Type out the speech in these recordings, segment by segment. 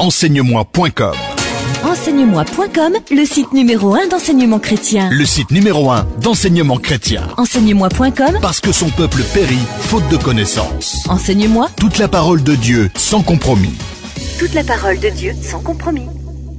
Enseigne-moi.com. Enseigne-moi.com, le site numéro 1 d'enseignement chrétien. Le site numéro 1 d'enseignement chrétien. Enseigne-moi.com, Parce que son peuple périt faute de connaissances. Enseigne-moi, Toute la parole de Dieu sans compromis. toute la parole de Dieu sans compromis.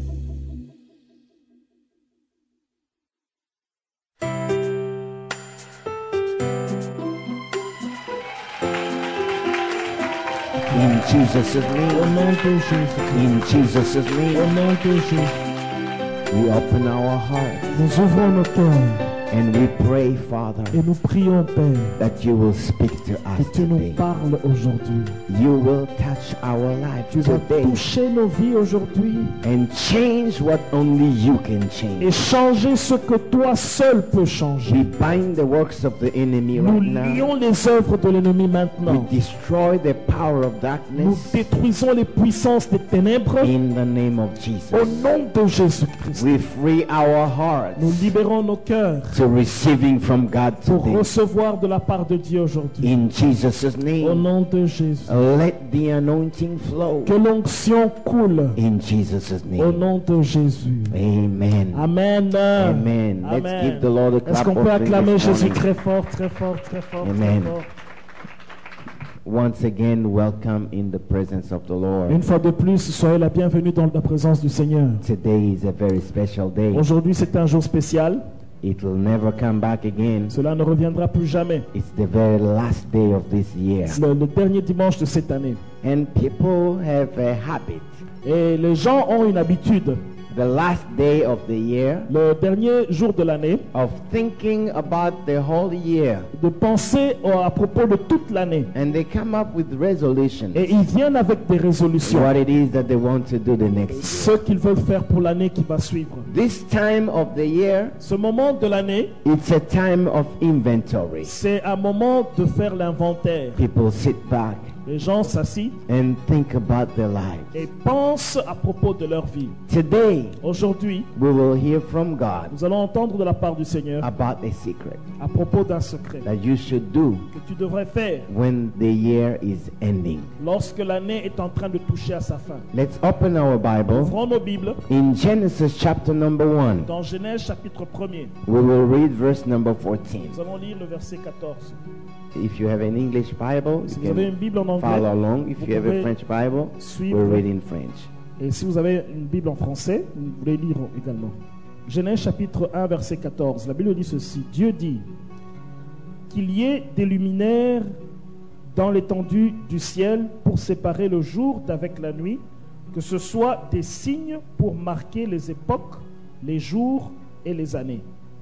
In Jesus' name, Au nom de Jésus, in Jesus' au name, nom de Jésus, we open our hearts nous ouvrons nos cœurs and we pray, Father, et nous prions, Père, that you will speak to que us tu nous today. parles aujourd'hui. You will touch our lives Tu vas today toucher nos vies aujourd'hui and change what only you can et change. changer ce que toi seul peux We changer. bind the works of the enemy Nous right now. lions les œuvres de l'ennemi We maintenant. destroy the power of Nous darkness détruisons les puissances des ténèbres in the name of au Jesus. nom de Jésus-Christ. We free our hearts Nous libérons nos cœurs to receiving from God pour today. recevoir de la part de Dieu aujourd'hui. In Jesus' Au name, nom de Jésus. let the anointing flow. Que l'onction coule. In Jesus' Au name. nom de Jésus. Amen. Amen. Amen. Let's Amen. give the Lord a Est-ce clap qu'on peut offering acclamer this Jésus morning. très fort, très fort, très fort, Amen. très fort. Once again, welcome in the presence of the Lord. Une fois de plus, soyez la bienvenue dans la présence du Seigneur. Today is a very special day. Aujourd'hui, c'est un jour spécial. It will never come back again. Cela ne reviendra plus jamais. It's the very last day of this year. C'est le dernier dimanche de cette année. And people have a habit. Et les gens ont une habitude, The last day of the year le dernier jour de l'année, of thinking about the whole year. de penser à propos de toute l'année. And they come up with resolutions. Et ils viennent avec des résolutions. What it is that they want to do the next year. Ce qu'ils veulent faire pour l'année qui va suivre. This time of the year, Ce moment de l'année, it's a time of inventory. c'est un moment de faire l'inventaire. People sit back Les gens s'assient and think about their lives. et pensent à propos de leur vie. Today, Aujourd'hui, we will hear from God nous allons entendre de la part du Seigneur about a secret à propos d'un secret that you should do que tu devrais faire when the year is ending. lorsque l'année est en train de toucher à sa fin. Let's open our Bible Ouvrons nos Bibles in Genesis chapter number 1. dans Genèse chapitre 1er. We will read verse number 14. Nous allons lire le verset 14. If you have an English Bible, Si you vous avez une can Bible en follow anglais, along. If vous you have a pouvez French Bible, suivre. we'll read in French. Et si vous avez une Bible en français, vous voulez lire également. Genèse chapitre 1, verset 14. La Bible dit ceci. Dieu dit qu'il y ait des luminaires dans l'étendue du ciel pour séparer le jour d'avec la nuit, que ce soit des signes pour marquer les époques, les jours et les années.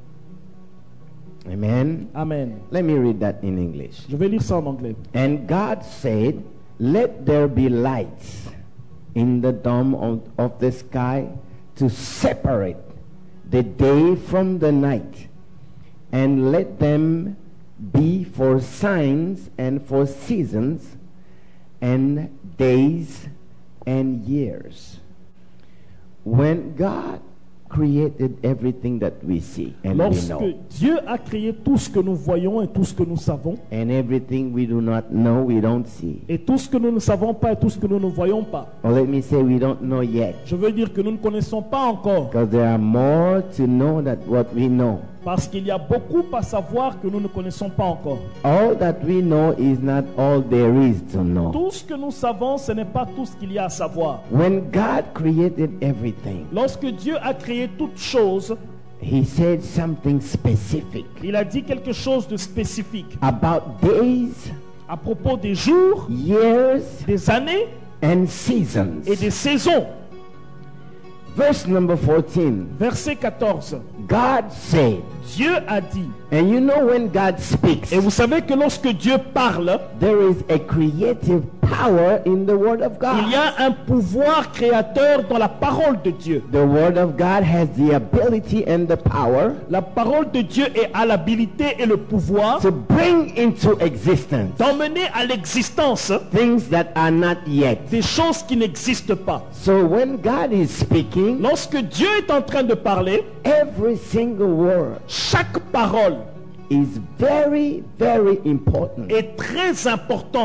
Amen. Amen. Let me read that in English. Je vais lire ça en anglais. And God said, let there be lights in the dome of the sky to separate the day from the night, and let them be for signs and for seasons and days and years. When God created everything that we see and we Lorsque know, Dieu a créé tout ce que nous voyons et tout ce que nous savons, and everything we do not know, we don't see. et tout ce que nous ne savons pas et tout ce que nous ne voyons pas, Or let me say we don't know yet, je veux dire que nous ne connaissons pas encore, because there are more to know than what we know. parce qu'il y a beaucoup à savoir que nous ne connaissons pas encore. All that we know is not all there is to know. Tout ce que nous savons, ce n'est pas tout ce qu'il y a à savoir. When God created everything, Lorsque Dieu a créé toutes choses, He said something specific il a dit quelque chose de spécifique about days, à propos des jours, years, des années and seasons. et des saisons. Verse number 14, Verset 14. God said, Dieu a dit, and you know when God speaks, et vous savez que lorsque Dieu parle, there is a creative power in the Word of il y God. a un pouvoir créateur dans la parole de Dieu. The Word of God has the ability and the power La parole de Dieu a l'habilité et le pouvoir to bring into existence d'emmener à l'existence things that are not yet. des choses qui n'existent pas. So when God is speaking, Lorsque Dieu est en train de parler, every single word chaque parole is very, very important. est très importante.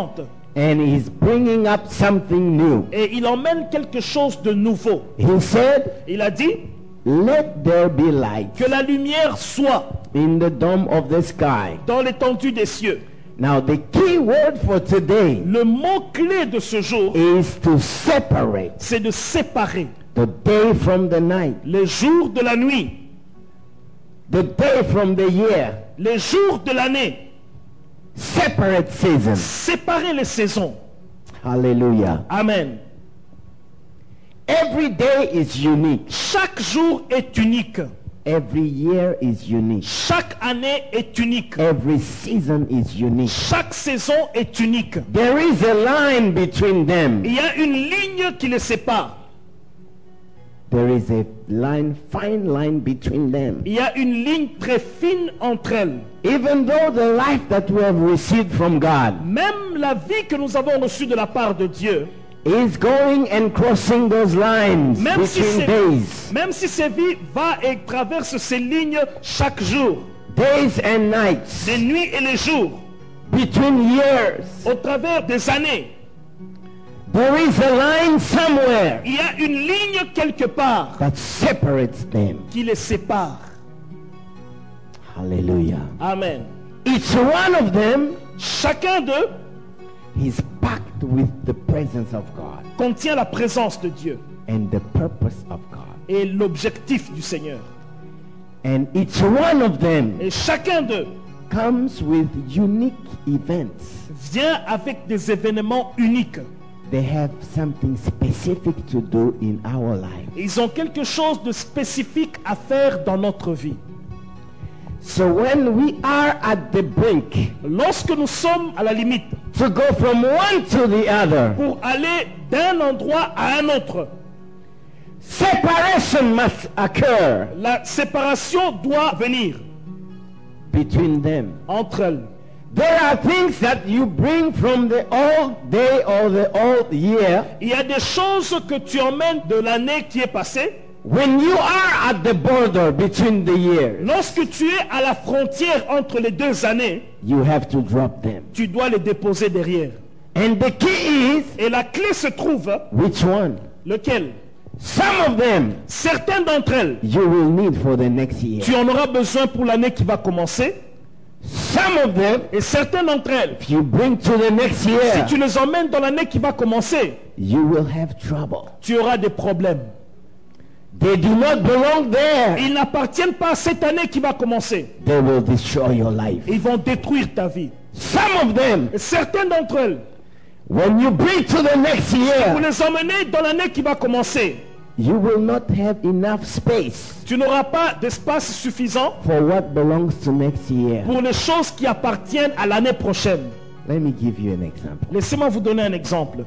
and he's bringing up something new. Et il emmène quelque chose de nouveau. He said, Il a dit let there be light que la lumière soit in the dome of the sky. dans l'étendue des cieux. Now the key word for today Le mot-clé de ce jour, is to separate c'est de séparer the day from the night, les jours de la nuit, the day from the year, les jours de l'année, separate seasons. séparer les saisons. Hallelujah. Amen. Every day is unique. Chaque jour est unique. Every year is unique. Chaque année est unique. Every season is unique. Chaque saison est unique. There is a line between them. Il y a une ligne qui les sépare. There is a line, fine line between them. Il y a une ligne très fine entre elles. Even though the life that we have received from God Même la vie que nous avons reçue de la part de Dieu, is going and crossing those lines même si, between days, ces vies va et traverse ces lignes chaque jour, days and nights, les nuits et les jours, between years, au travers des années. there is a line somewhere Il y a une ligne quelque part that separates them. qui les sépare. Hallelujah. Amen. Each one of them Chacun d'eux is packed with the presence of God contient la présence de Dieu and the purpose of God. et l'objectif du Seigneur. And each one of them Et chacun d'eux comes with unique events. vient avec des événements uniques. They have something specific to do in our life. Ils ont quelque chose de spécifique à faire dans notre vie. So when we are at the brink Lorsque nous sommes à la limite to go from one to the other, pour aller d'un endroit à un autre, separation must occur la séparation doit venir between them. entre elles. There are things that you bring from the old day or the old year. Il y a des choses que tu emmènes de l'année qui est passée. When you are at the border between the years, Lorsque tu es à la frontière entre les deux années, you have to drop them. tu dois les déposer derrière. And the key is, Et la clé se trouve, which one? lequel? Some of them Certaines d'entre elles, you will need for the next year. tu en auras besoin pour l'année qui va commencer. Some of them, Et certaines d'entre elles, if you bring to the next si year, tu les emmènes dans l'année qui va commencer, you will have trouble. tu auras des problèmes. They do not belong there. Ils n'appartiennent pas à cette année qui va commencer. They will destroy your life. Ils vont détruire ta vie. Some of them, Et certaines d'entre elles, when you bring to the next vous year, les emmenez dans l'année qui va commencer. you will not have enough space Tu n'auras pas d'espace suffisant for what belongs to next year. pour les choses qui appartiennent à l'année prochaine. Let me give you an example. Laissez-moi vous donner un exemple.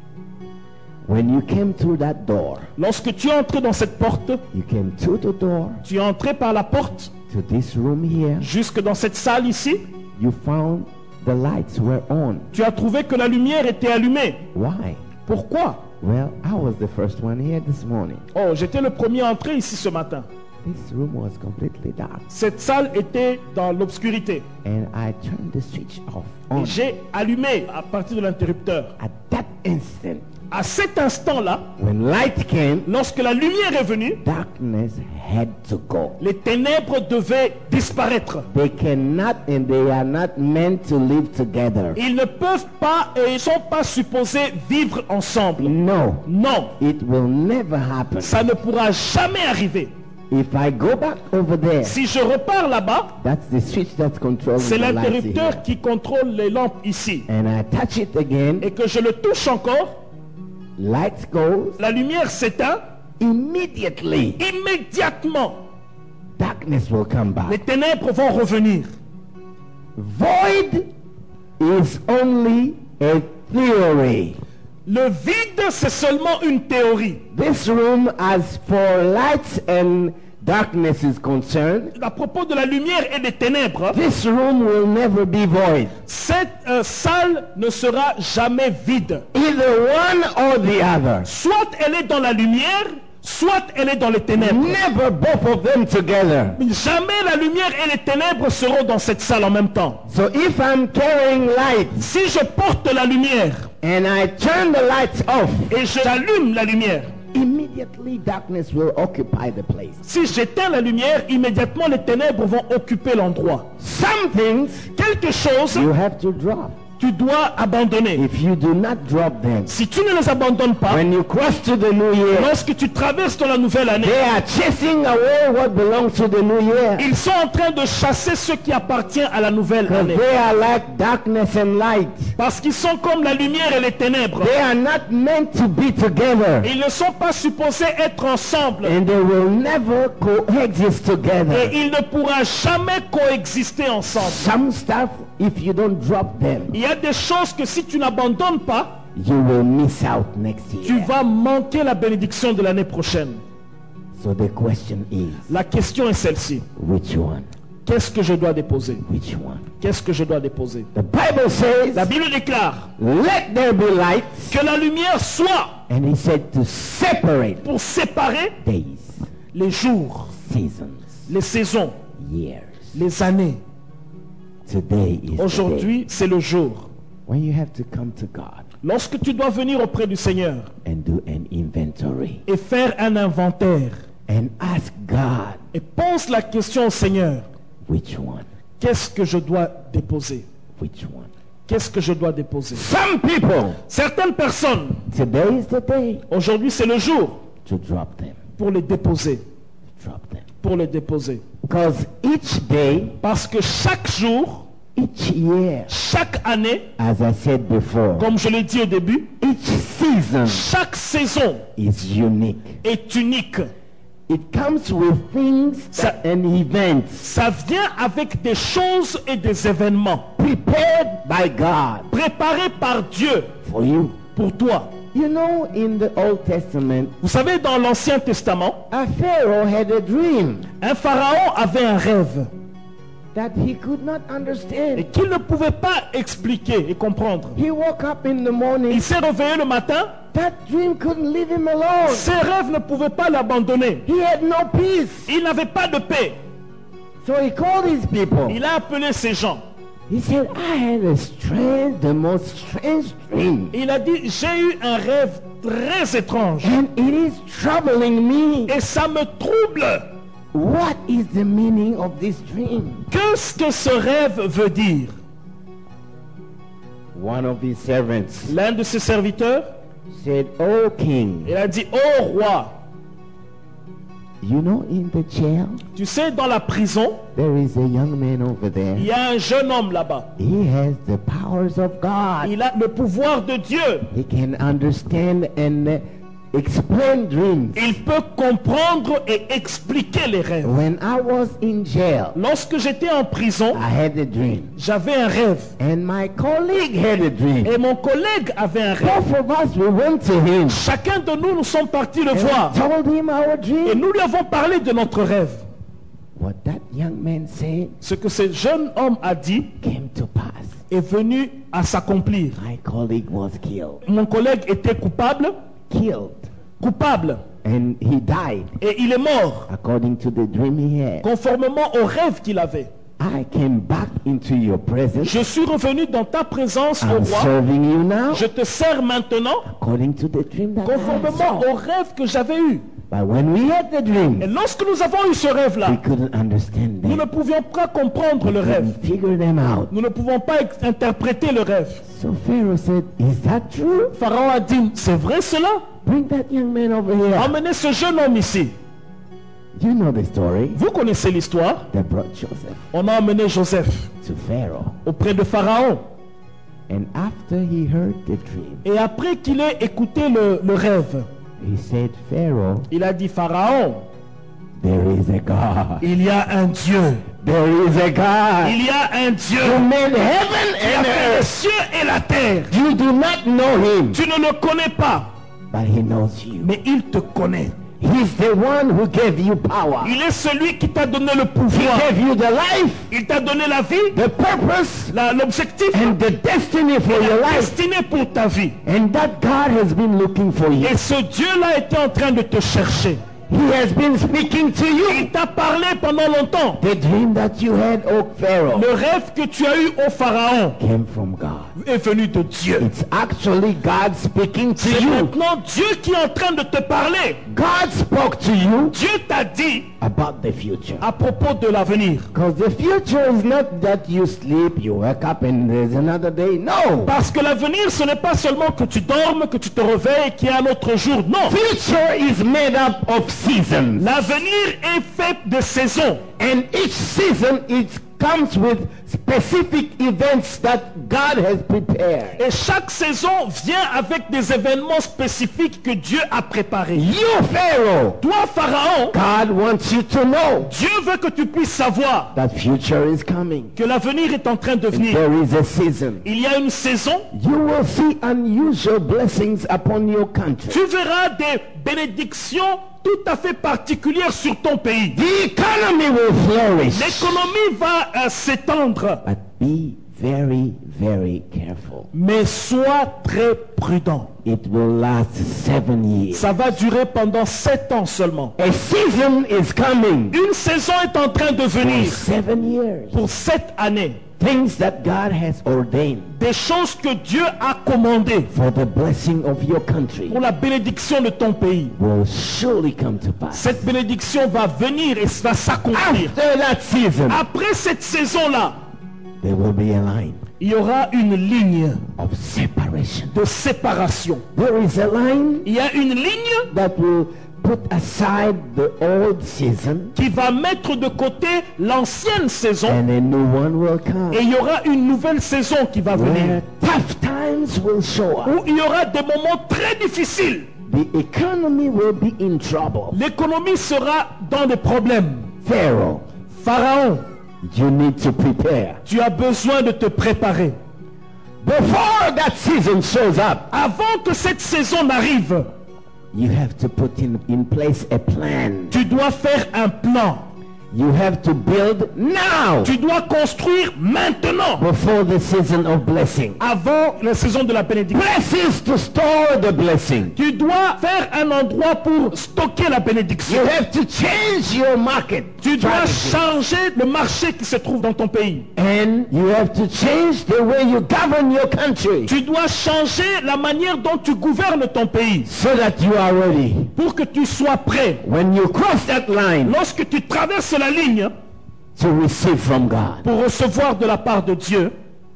When you came through that door, Lorsque tu es entré dans cette porte, you came through the door tu es entré par la porte to this room here, jusque dans cette salle ici, you found the lights were on. tu as trouvé que la lumière était allumée. Why? Pourquoi? Well, I was the first one here this morning. Oh, j'étais le premier à entrer ici ce matin. This room was completely dark. Cette salle était dans l'obscurité. And I turned the switch off Et on. j'ai allumé à partir de l'interrupteur. At that instant, À cet instant-là, when light came, lorsque la lumière est venue, darkness had to go. les ténèbres devaient disparaître. They cannot and they are not meant to live together. Ils ne peuvent pas et ils ne sont pas supposés vivre ensemble. No, Non, it will never happen. ça ne pourra jamais arriver. If I go back over there, Si je repars là-bas, that's the switch that's controlling c'est the lights l'interrupteur here. qui contrôle les lampes ici. And I touch it again, Et que je le touche encore, lights goes, la lumière s'éteint. immediately Immédiatement, darkness will come les back. ténèbres vont revenir. Void is only a theory. Le vide, c'est seulement une théorie. This room, as for lights and darkness is concerned, À propos de la lumière et des ténèbres, this room will never be void. cette salle ne sera jamais vide. Either one or the other. Soit elle est dans la lumière, soit elle est dans les ténèbres. Never both of them together. Jamais la lumière et les ténèbres seront dans cette salle en même temps. So if I'm carrying light Si je porte la lumière and I turn the lights off, et j'allume la lumière, immediately darkness will occupy the place. si j'éteins la lumière, immédiatement les ténèbres vont occuper l'endroit. Some things Quelque chose, you have to drop. tu dois abandonner. If you do not drop them, Si tu ne les abandonnes pas, when you cross to the new year, lorsque tu traverses dans la nouvelle année, they are chasing away what belongs to the new year. ils sont en train de chasser ce qui appartient à la nouvelle Because année. they are like darkness and light. Parce qu'ils sont comme la lumière et les ténèbres. They are not meant to be together. Ils ne sont pas supposés être ensemble. And they will never coexist together. Et ils ne pourront jamais coexister ensemble. Some stuff, if you don't drop them, Il y a des choses que si tu n'abandonnes pas, you will miss out next tu year. vas manquer la bénédiction de l'année prochaine. So the question is, La question est celle-ci. which one? Qu'est-ce que je dois déposer? Which one? Qu'est-ce que je dois déposer? The Bible says, La Bible déclare let there be light. que la lumière soit And he said to separate pour séparer days, les jours, seasons, les saisons, years. les années. Today is the day. Aujourd'hui, c'est le jour. When you have to come to God Lorsque tu dois venir auprès du Seigneur and do an inventory et faire un inventaire and ask God, et pose la question au Seigneur, which one? qu'est-ce que je dois déposer? Which one? Qu'est-ce que je dois déposer? Some people, Certaines personnes, today is the day aujourd'hui c'est le jour to drop them. pour les déposer. Drop them. Pour les déposer. Because each day, Parce que chaque jour, each year, chaque année, as I said before, comme je l'ai dit au début, each season chaque saison is unique. est unique. It comes with things and events Ça vient avec des choses et des événements prepared by God préparés par Dieu for you. pour toi. You know, in the Old Testament, Vous savez, dans l'Ancien Testament, a Pharaoh had a dream un pharaon avait un rêve that he could not et understand. qu'il ne pouvait pas expliquer et comprendre. He woke up in the morning. Il s'est réveillé le matin, That dream couldn't leave him alone. ses rêves ne pouvaient pas l'abandonner. He had no peace. Il n'avait pas de paix. So he called his people. Il a appelé ses gens. He said, I had the most strange dream. Il a dit, j'ai eu un rêve très étrange And it is troubling me. et ça me trouble. What is the meaning of this dream? Qu'est-ce que ce rêve veut dire? One of his servants L'un de ses serviteurs, said, Oh king, il a dit, oh roi, you know in the jail, tu sais, dans la prison, there is a young man over there. il y a un jeune homme là-bas. He has the powers of God. Il a le pouvoir de Dieu. He can understand and explain dreams. Il peut comprendre et expliquer les rêves. When I was in jail, Lorsque j'étais en prison, I had a dream. j'avais un rêve. And my colleague had a dream. Et mon collègue avait un rêve. Both of us, we went to him. Chacun de nous, nous sommes partis le And voir. we told him our Et dream. nous lui avons parlé de notre rêve. What that young man said Ce que ce jeune homme a dit came to pass. est venu à s'accomplir. My colleague was killed. Mon collègue était coupable, And he died et il est mort, according to the dream he had. conformément au rêve qu'il avait. I came back into your presence. Je suis revenu dans ta présence, ô I'm roi. serving you now Je te sers maintenant, according to the dream that I conformément saw. au rêve que j'avais eu. But when we had the dream, Et lorsque nous avons eu ce we rêve-là, couldn't understand nous ne them. pouvions pas comprendre le rêve. Couldn't figure them out. Nous ne pouvons pas interpréter le rêve. So Pharaoh said, is that true? Pharaon a dit, c'est vrai cela? Bring that young man over here. Emmenez ce jeune homme ici. You know the story. Vous connaissez l'histoire. They brought Joseph On a emmené Joseph to Pharaoh. auprès de Pharaon. And after he heard the dream, Et après qu'il ait écouté le rêve, he said, Pharaoh, il a dit, Pharaon, there is a God. il y a un Dieu. There is a God. Il y a un Dieu Who made heaven qui a and fait les earth. cieux et la terre. You do not know him, Tu ne le connais pas, but he knows you. mais il te connaît. He's the one who gave you power. Il est celui qui t'a donné le He pouvoir. gave you the life, Il t'a donné la vie, the purpose, l'objectif and the destiny for et your la life. destinée pour ta vie. And that God has been looking for you. Et ce Dieu-là était en train de te chercher. He has been speaking to you. Il t'a parlé pendant longtemps. The dream that you had, O Pharaoh, Le rêve que tu as eu au Pharaon came from God. est venu de Dieu. It's actually God speaking to C'est you. maintenant Dieu qui est en train de te parler. God spoke to you Dieu t'a dit about the future. à propos de l'avenir. Because the future is not that you sleep, you wake up and there's another day. No. Parce que l'avenir, ce n'est pas seulement que tu dormes, que tu te réveilles, qu'il y a un autre jour. Non. Future is made up of seasons. L'avenir est fait de saisons. And each season it comes with specific events that God has prepared. Et chaque saison vient avec des événements spécifiques que Dieu a préparés. You, Pharaoh, Toi, Pharaon, God wants you to know Dieu veut que tu puisses savoir that future is coming. que l'avenir est en train de venir. There is a season. Il y a une saison, You will see unusual blessings upon your country. tu verras des bénédictions tout à fait particulières sur ton pays. The economy will flourish. L'économie va s'étendre. But be very, very careful. Mais sois très prudent. It will last 7 years. Ça va durer pendant 7 ans seulement. A season is coming Une saison est en train de for venir 7 years. pour 7 années. Things that God has ordained Des choses que Dieu a commandées for the blessing of your country pour la bénédiction de ton pays. will surely come to pass. Cette bénédiction va venir et va s'accomplir. After that season, Après cette saison-là, there will be a line il y aura une ligne of separation. de séparation. There is a line Il y a une ligne that will put aside the old season qui va mettre de côté l'ancienne saison and a new one will come. et il y aura une nouvelle saison qui va Where venir. tough times will show up. Où il y aura des moments très difficiles. The economy will be in trouble. L'économie sera dans des problèmes. Pharaoh, Pharaon, you need to prepare. tu as besoin de te préparer. Before that season shows up, Avant que cette saison n'arrive, you have to put in place a plan. tu dois faire un plan. You have to build now Tu dois construire maintenant, before the season of blessing. avant la saison de la bénédiction. Places to store the blessing. Tu dois faire un endroit pour stocker la bénédiction. You have to change your market Tu dois strategy. changer le marché qui se trouve dans ton pays. And you have to change the way you govern your country Tu dois changer la manière dont tu gouvernes ton pays so that you are ready. pour que tu sois prêt. When you cross that line, Lorsque tu traverses la ligne to receive from God pour recevoir de la part de Dieu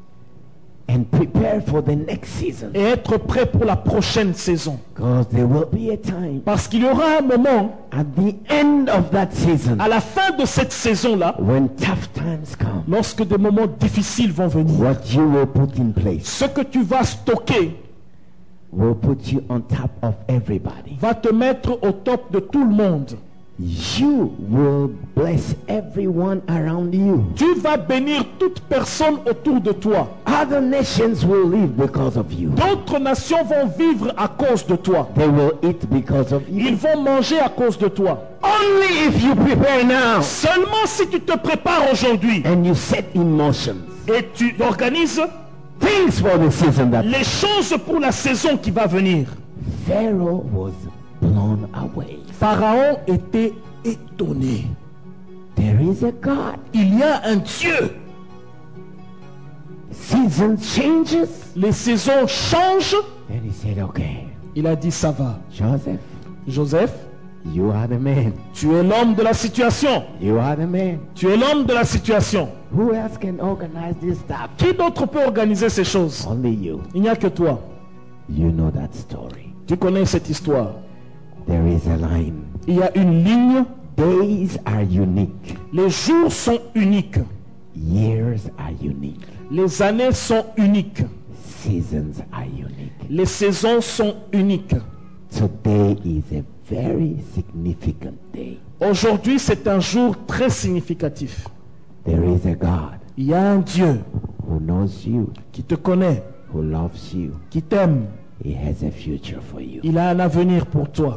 and prepare for the next season. et être prêt pour la prochaine saison. Because there will be a time Parce qu'il y aura un moment, at the end of that season à la fin de cette saison-là, when tough times come. lorsque des moments difficiles vont venir, What you will put in place ce que tu vas stocker will put you on top of everybody. va te mettre au top de tout le monde. You will bless everyone around you. Tu vas bénir toute personne autour de toi. Other nations will live because of you. D'autres nations vont vivre à cause de toi. They will eat because of Ils you. vont manger à cause de toi. Only if you prepare now Seulement si tu te prépares aujourd'hui and you set in motion et tu organises things for the season that les choses pour la saison qui va venir. Pharaoh was blown away. Pharaon était étonné. There is a God. Il y a un Dieu. Season changes. Les saisons changent. And he said, okay, Il a dit ça va. Joseph, Joseph, you are the man. tu es l'homme de la situation. You are the man. Tu es l'homme de la situation. Who else can organize this stuff? Qui d'autre peut organiser ces choses? Only you. Il n'y a que toi. You know that story. Tu connais cette histoire. There is a line. Il y a une ligne. Days are unique. Les jours sont uniques. Years are unique. Les années sont uniques. Seasons are unique. Les saisons sont uniques. Today is a very significant day. Aujourd'hui, c'est un jour très significatif. There is a God Il y a un Dieu who knows you, qui te connaît, who loves you. qui t'aime. He has a future for you. Il a un avenir pour toi.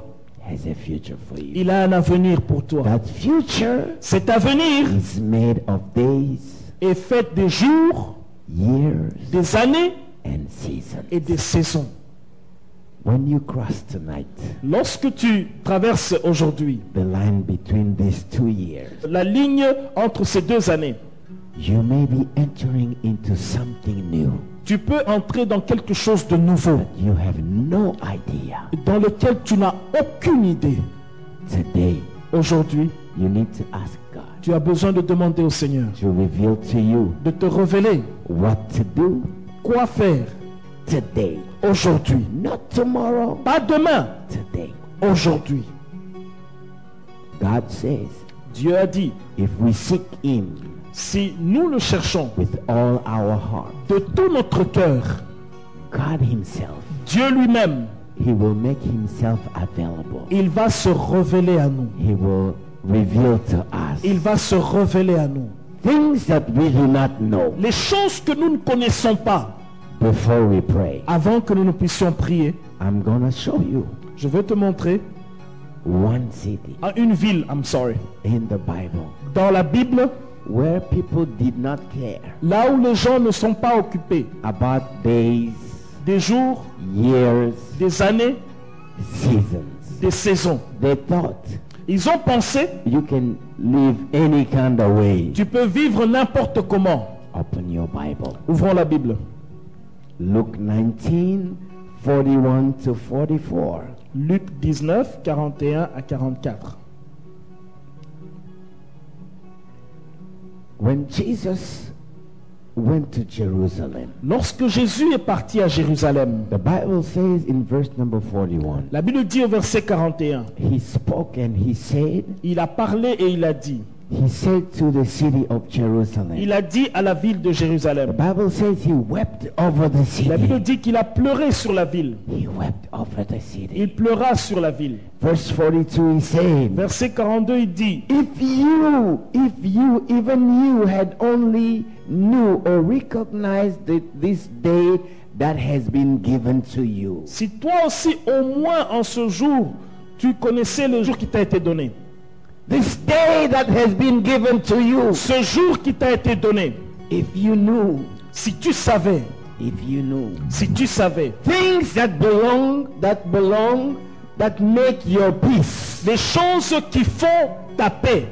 has a future for you. Il a un avenir pour toi. That future Cet avenir is made of days, est fait des jours, years, des années and seasons. et des saisons. When you cross tonight Lorsque tu traverses aujourd'hui the line between these 2 years, la ligne entre ces 2 années, you may be entering into something new. tu peux entrer dans quelque chose de nouveau, You have no idea. dans lequel tu n'as aucune idée. Today, Aujourd'hui, you need to ask God tu as besoin de demander au Seigneur to reveal to you de te révéler what to do quoi faire today. aujourd'hui. Not tomorrow, Pas demain, today. aujourd'hui. God says, Dieu a dit, if we seek Him si nous le cherchons with all our heart, de tout notre cœur, God Himself, Dieu lui-même, He will make Himself available. il va se révéler à nous. He will reveal to us Il va se révéler à nous. things that we do not know Les choses que nous ne connaissons pas before we pray. avant que nous ne puissions prier. I'm going to show you Je vais te montrer one city à une ville, in in the Bible dans la Bible, where people did not care là où les gens ne sont pas occupés about days, des jours, years, des années, seasons. des saisons. They thought Ils ont pensé, you can live any kind of way. tu peux vivre n'importe comment. Open your Bible. Ouvrons la Bible. Luke 19, 41 to 44. Luc 19, 41 à 44. When Jesus went to Jerusalem, Lorsque Jésus est parti à Jérusalem, the Bible says in verse number 41, la Bible dit au verset 41, he spoke and he said et il a dit, to the city of Jerusalem. il a dit à la ville de The Jérusalem. Bible says he wept over the La Bible city. dit qu'il a pleuré sur la ville. He wept over the city. Il pleura sur la ville. Verse 42 he said, Verset 42, il dit, if you, even you had only knew or recognized this day that has been given to you. si toi aussi au moins en ce jour, tu connaissais le jour qui t'a été donné. This day that has been given to you. Ce jour qui t'a été donné, If you knew, si tu savais, si tu savais, things that make your peace. les choses qui font ta paix,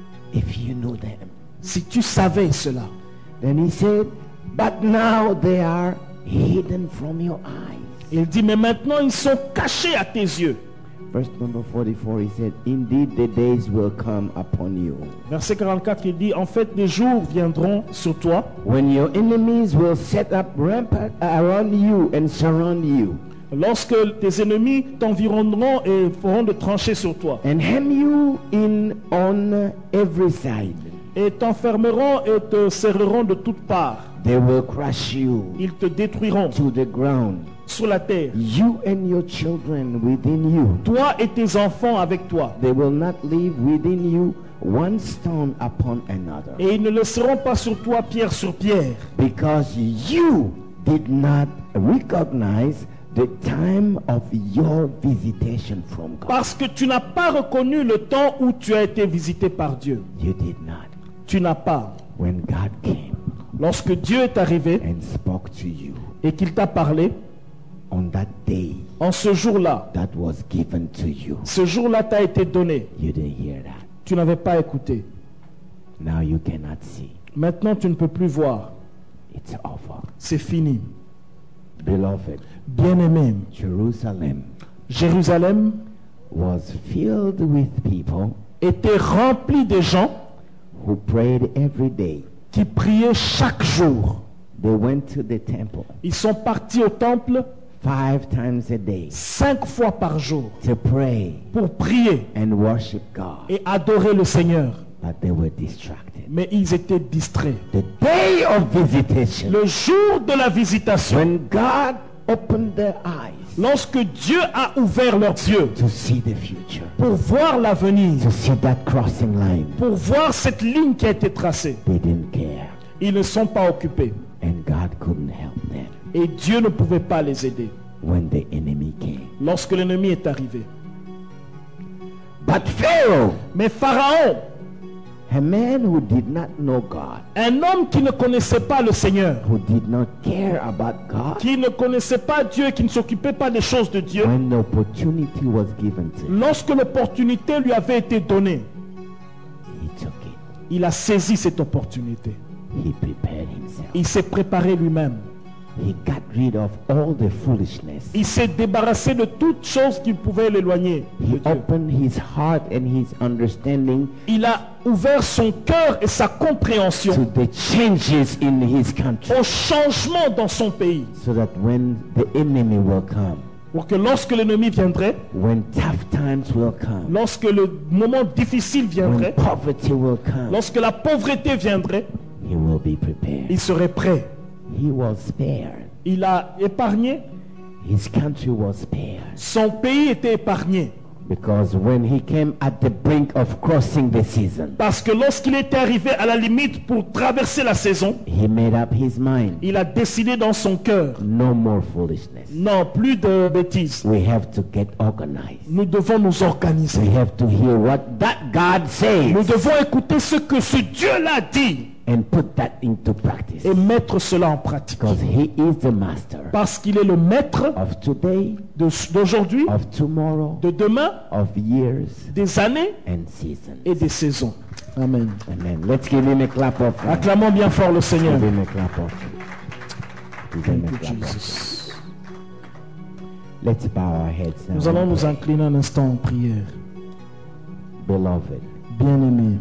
If you knew them. si tu savais cela. Then he said, but now they are hidden from your eyes. Il dit, mais maintenant ils sont cachés à tes yeux. Verse number 44, he said, indeed the days will come upon you Verset 44, il dit, en fait, des jours viendront sur toi when your enemies will set up rampart around you and surround you lorsque tes ennemis t'environneront et feront de tranchées sur toi and hem you in on every side. et t'enfermeront et te serreront de toutes parts. They will crush you Ils te détruiront to the ground, sur la terre, you and your children within you. toi et tes enfants avec toi. They will not leave within you one stone upon another, Et ils ne laisseront pas sur toi pierre sur pierre, because you did not recognize the time of your visitation from God. parce que tu n'as pas reconnu le temps où tu as été visité par Dieu. You did not. Tu n'as pas. When God came Lorsque Dieu est arrivé and spoke to you et qu'il t'a parlé, on that day en ce jour-là, that was given to you, ce jour-là t'a été donné. you didn't hear that. Tu n'avais pas écouté. Now you cannot see. Maintenant, tu ne peux plus voir. It's over. C'est fini. Beloved, Bien-aimé, Jerusalem Jérusalem was filled with people était rempli de gens who prayed every day. qui priaient chaque jour. They went to the temple Ils sont partis au temple 5 times a day 5 fois par jour to pray pour prier and worship God, et adorer le Seigneur. but they were distracted. Mais ils étaient distraits. The day of visitation, Le jour de la visitation, when God opened their eyes lorsque Dieu a ouvert leurs yeux to see the future, pour voir l'avenir, to see that crossing line, pour voir cette ligne qui a été tracée, they didn't care, ils ne sont pas occupés. and God couldn't help them Et Dieu ne pouvait pas les aider when the enemy came. lorsque l'ennemi est arrivé. But Pharaoh, Mais Pharaon, a man who did not know God, un homme qui ne connaissait pas le Seigneur, who did not care about God, qui ne connaissait pas Dieu, qui ne s'occupait pas des choses de Dieu, when the opportunity was given to him, lorsque l'opportunité lui avait été donnée, he took it. il a saisi cette opportunité. He prepared himself. Il s'est préparé lui-même. He got rid of all the foolishness. Il s'est débarrassé de toute chose qui pouvait l'éloigner de He Dieu. opened his heart and his understanding Il a ouvert son cœur et sa compréhension to the changes in his country, au changement dans son pays, so that when the enemy will come, pour que lorsque l'ennemi viendrait, when tough times will come, lorsque le moment difficile when viendrait, poverty will come, lorsque la pauvreté viendrait, he will be prepared. il serait prêt. He was spared. Il a épargné, His country was spared. son pays était épargné. Because when he came at the brink of crossing the season, Parce que lorsqu'il était arrivé à la limite pour traverser la saison, he made up his mind. il a décidé dans son cœur, No more foolishness. non, plus de bêtises. We have to get organized. Nous devons nous organiser. We have to hear what that God Nous says devons écouter ce que ce Dieu-là dit and put that into practice. et mettre cela en pratique. Because he is the master Parce qu'il est le maître of today, d'aujourd'hui, of tomorrow, de demain, of years des années and seasons. et des saisons. Amen. Amen. Let's give him a clap of Acclamons bien fort le Seigneur. Give him a clap of Give him a Thank you, clap of Jesus. Let's bow our heads now. Nous allons nous incliner un instant en prière. Beloved, Bien-aimés,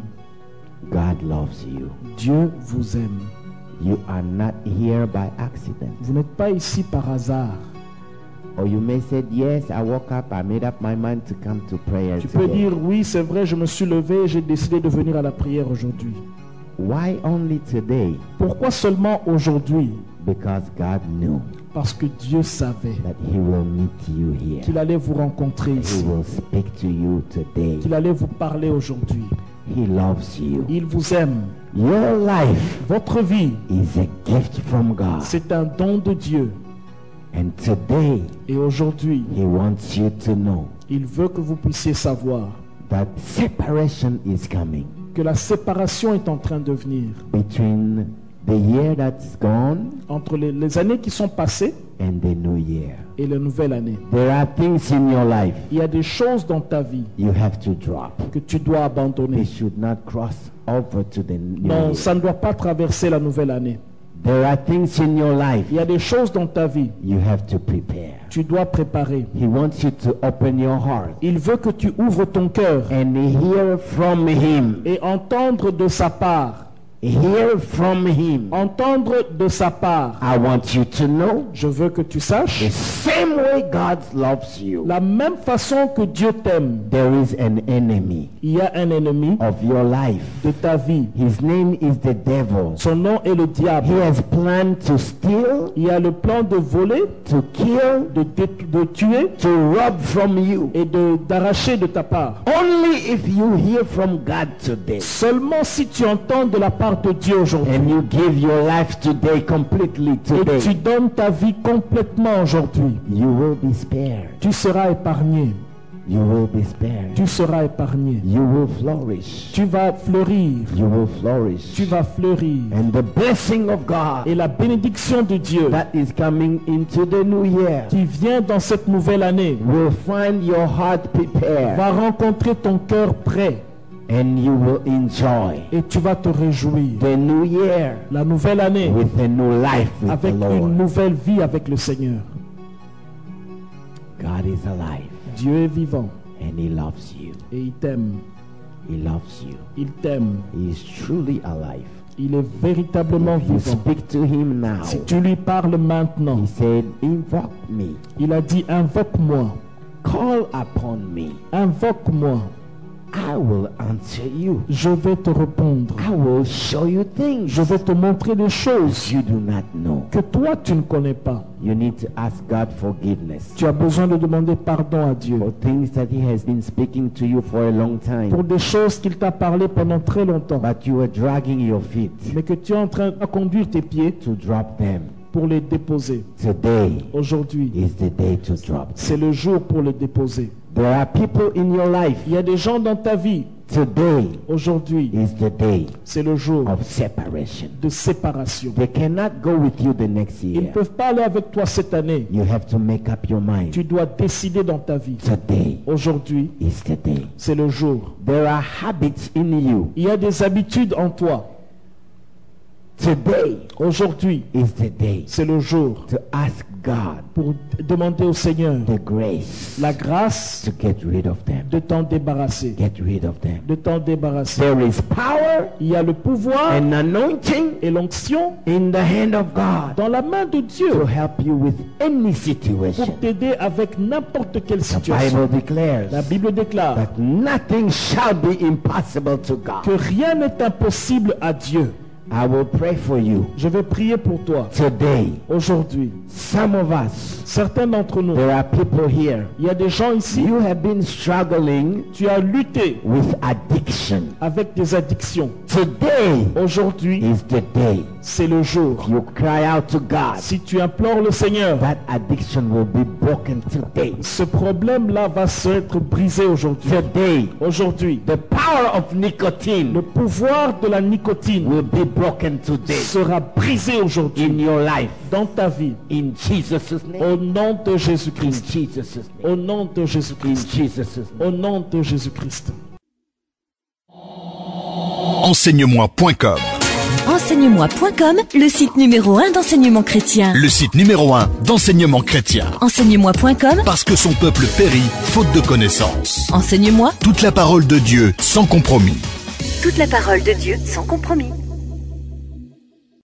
God loves you. Dieu vous aime. You are not here by accident. Vous n'êtes pas ici par hasard. Or you may say, yes, I woke up, I made up my mind to come to prayer Tu peux today. dire, oui, c'est vrai, je me suis levé et j'ai décidé de venir à la prière aujourd'hui. Why only today? Pourquoi seulement aujourd'hui? Because God knew Parce que Dieu savait that he will meet you here. qu'il allait vous rencontrer He ici, will speak to you today. qu'il allait vous parler aujourd'hui. He loves you. Il vous aime. Your life Votre vie, is a gift from God. c'est un don de Dieu. And today, Et aujourd'hui, he wants you to know il veut que vous puissiez savoir that separation is coming que la séparation est en train de venir between the year that's gone entre les années qui sont passées and the new year. et la nouvelle année. There are things in your life Il y a des choses dans ta vie you have to drop. que tu dois They abandonner. should not cross over to the new Non, year. ça ne doit pas traverser la nouvelle année. There are things in your life Il y a des choses dans ta vie you have to prepare. que tu dois préparer. He wants you to open your heart Il veut que tu ouvres ton cœur and hear from him. et entendre de sa part. Hear from him. Entendre de sa part. I want you to know Je veux que tu the saches, same way God loves you. la même façon que Dieu t'aime, There is an enemy il y a un ennemi of your life. de ta vie. His name is the devil. Son nom est le diable. He has planned to steal, Il a le plan de voler, to kill, de tuer to rob from you. et d'arracher de ta part. Only if you hear from God today Seulement si tu entends de la part de Dieu aujourd'hui and you give your life today completely et tu today, donnes ta vie complètement aujourd'hui, you will be spared. tu seras épargné. You will be spared. Tu seras épargné. You will flourish. Tu vas fleurir. You will flourish. Tu vas fleurir. And the blessing of God Et la bénédiction de Dieu that is coming into the new year qui vient dans cette nouvelle année will find your heart prepared va rencontrer ton cœur prêt and you will enjoy et tu vas te réjouir. the new year La nouvelle année with a new life with avec the une Lord. nouvelle vie avec le Seigneur. God is alive Dieu est vivant and he loves you. et il t'aime. He loves you. Il t'aime. He is truly alive. Il est véritablement If you vivant. speak to him now, Si tu lui parles maintenant, he said, invoke me, il a dit invoque-moi, call upon me, invoque-moi, I will answer you. je vais te répondre. I will show you things Je vais te montrer des choses you do not know. que toi tu ne connais pas. You need to ask God forgiveness Tu as besoin de demander pardon à Dieu for things that he has been speaking to you for a long pour time, des choses qu'il t'a parlé pendant très longtemps, but you are dragging your feet mais que tu es en train de conduire tes pieds to drop them. pour les déposer. Today Aujourd'hui, is the day to drop. c'est le jour pour les déposer. There are people in your life. Il y a des gens dans ta vie. Today Aujourd'hui, is the day c'est le jour of separation. de séparation. They cannot go with you the next Ils ne year. peuvent pas aller avec toi cette année. You have to make up your mind. Tu dois décider dans ta vie. Today Aujourd'hui, is the day. c'est le jour. There are habits in you. Il y a des habitudes en toi. Today Aujourd'hui, is the day c'est le jour to ask God pour demander au Seigneur the grace la grâce to get rid of them. de t'en débarrasser. Get rid of them. De t'en débarrasser. There is power Il y a le pouvoir and anointing et l'onction in the hand of God dans la main de to Dieu help you with any pour situation. t'aider avec n'importe quelle The situation. Bible declares La Bible déclare that nothing shall be impossible to que God. rien n'est impossible à Dieu. I will pray for you Je vais prier pour toi. today. Aujourd'hui, Some of us, certains d'entre nous, there are people here. il y a des gens ici, You have been struggling tu as lutté with addiction. avec des addictions. Today Aujourd'hui, is the day c'est le jour. you cry out to God. Si tu implores le Seigneur, That addiction will be broken today. ce problème-là va être brisé aujourd'hui. Today, Aujourd'hui, the power of le nicotine pouvoir de la nicotine will be broken today sera brisé aujourd'hui in your life. dans ta vie. In Jesus' name. Au nom de In Jésus-Christ. Jesus' name. Au nom de In Jésus-Christ. Jesus' name. Au nom de Jésus-Christ. Enseigne-moi.com. Enseigne-moi.com, le site numéro 1 d'enseignement chrétien. Le site numéro 1 d'enseignement chrétien. Enseigne-moi.com, Parce que son peuple périt faute de connaissances. enseigne-moi Toute la parole de Dieu sans compromis. toute la parole de Dieu sans compromis.